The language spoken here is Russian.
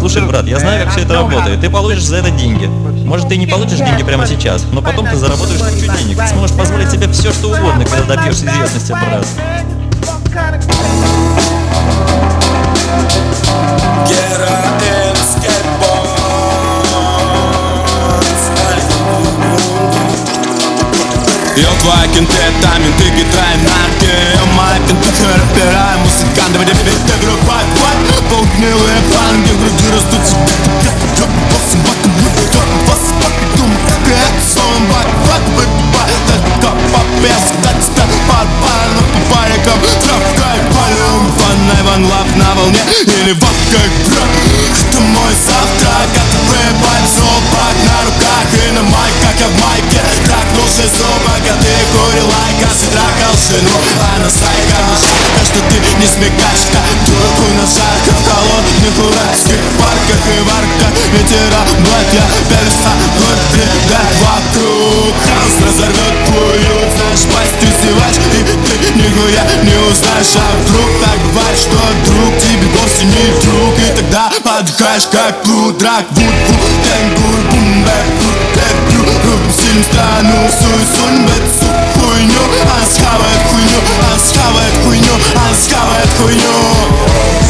Слушай, брат, я знаю, как все это работает. Ты получишь за это деньги. Может, ты не получишь деньги прямо сейчас, но потом ты заработаешь кучу денег. Ты сможешь позволить себе все, что угодно, когда добьешься известности, брат. Я твоя кентетамин, ты гидрай нарки. Моя кентуха рэпера, музыканты, в тебе группа. Полгнилые панги, в груди растут. Ван лав на волне или водка игра. Это мой завтрак, который пальцов пак на руках и на майках, я в майке. Трахнулся зуба, ты курил лайка, трахал жену, она стайка. Но жалко, что ты не смекашка, турку на жарках, в холодных уральских парках и варках. Ветера братья перестают вокруг. Хаос разорвет твою, знаешь, пасть издеваешь, и ты нихуя не узнаешь. А вдруг так бывает, что друг тебе вовсе не друг, и тогда отдыхаешь как плудрак. Вуд-вуд, тенгур, бум-бэк, бут-бэк-бью. Рубим стилем страну, суй-сунь-бэт, суп-хуйню. Она схавает хуйню, она схавает хуйню, она схавает хуйню.